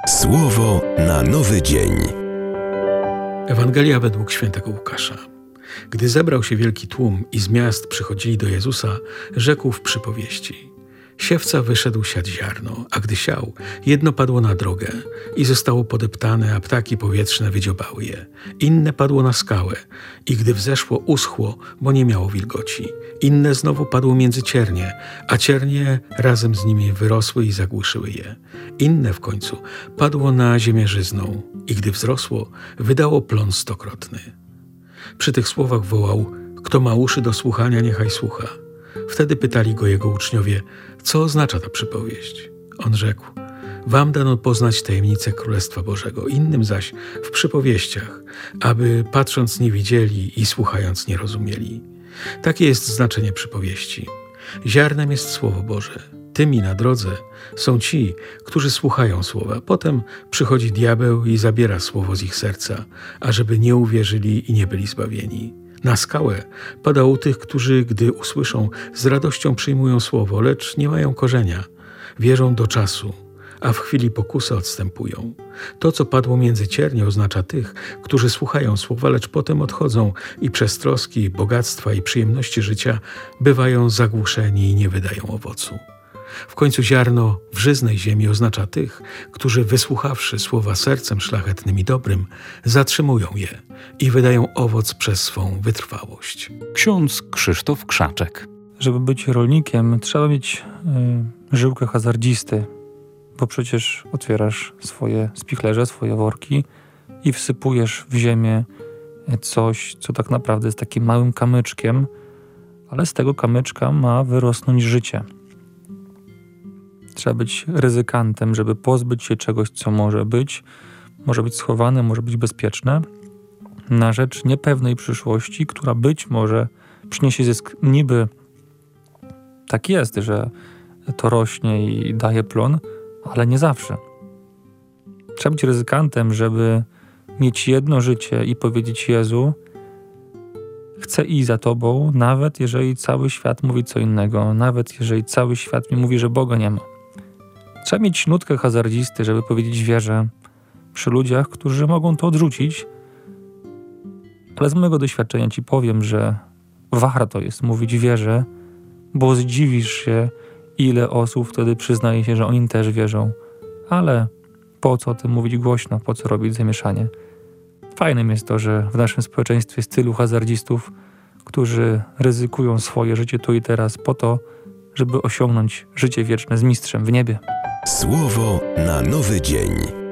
Słowo na nowy dzień. Ewangelia według świętego Łukasza. Gdy zebrał się wielki tłum i z miast przychodzili do Jezusa, rzekł w przypowieści: Siewca wyszedł siać ziarno, a gdy siał, jedno padło na drogę i zostało podeptane, a ptaki powietrzne wydziobały je. Inne padło na skałę i gdy wzeszło, uschło, bo nie miało wilgoci. Inne znowu padło między ciernie, a ciernie razem z nimi wyrosły i zagłuszyły je. Inne w końcu padło na ziemię żyzną i gdy wzrosło, wydało plon stokrotny. Przy tych słowach wołał: Kto ma uszy do słuchania, niechaj słucha. Wtedy pytali go jego uczniowie: co oznacza ta przypowieść? On rzekł: Wam dano poznać tajemnicę Królestwa Bożego, innym zaś w przypowieściach, aby patrząc nie widzieli i słuchając nie rozumieli. Takie jest znaczenie przypowieści. Ziarnem jest Słowo Boże. Tymi na drodze są ci, którzy słuchają słowa. Potem przychodzi diabeł i zabiera słowo z ich serca, ażeby nie uwierzyli i nie byli zbawieni. Na skałę pada u tych, którzy, gdy usłyszą, z radością przyjmują słowo, lecz nie mają korzenia. Wierzą do czasu, a w chwili pokusy odstępują. To, co padło między ciernie, oznacza tych, którzy słuchają słowa, lecz potem odchodzą i przez troski, bogactwa i przyjemności życia bywają zagłuszeni i nie wydają owocu. W końcu ziarno w żyznej ziemi oznacza tych, którzy wysłuchawszy słowa sercem szlachetnym i dobrym, zatrzymują je i wydają owoc przez swą wytrwałość. Ksiądz Krzysztof Krzaczek. Żeby być rolnikiem, trzeba mieć żyłkę hazardzisty, bo przecież otwierasz swoje spichlerze, swoje worki i wsypujesz w ziemię coś, co tak naprawdę jest takim małym kamyczkiem, ale z tego kamyczka ma wyrosnąć życie. Trzeba być ryzykantem, żeby pozbyć się czegoś, co może być schowane, może być bezpieczne, na rzecz niepewnej przyszłości, która być może przyniesie zysk. Niby tak jest, że to rośnie i daje plon, ale nie zawsze. Trzeba być ryzykantem, żeby mieć jedno życie i powiedzieć: Jezu, chcę iść za Tobą, nawet jeżeli cały świat mówi co innego, nawet jeżeli cały świat mi mówi, że Boga nie ma. Trzeba mieć nutkę hazardzisty, żeby powiedzieć: wierzę przy ludziach, którzy mogą to odrzucić, ale z mojego doświadczenia Ci powiem, że warto jest mówić wierzę, bo zdziwisz się, ile osób wtedy przyznaje się, że oni też wierzą. Ale po co o tym mówić głośno, po co robić zamieszanie? Fajnym jest to, że w naszym społeczeństwie jest tylu hazardzistów, którzy ryzykują swoje życie tu i teraz po to, żeby osiągnąć życie wieczne z mistrzem w niebie. Słowo na nowy dzień.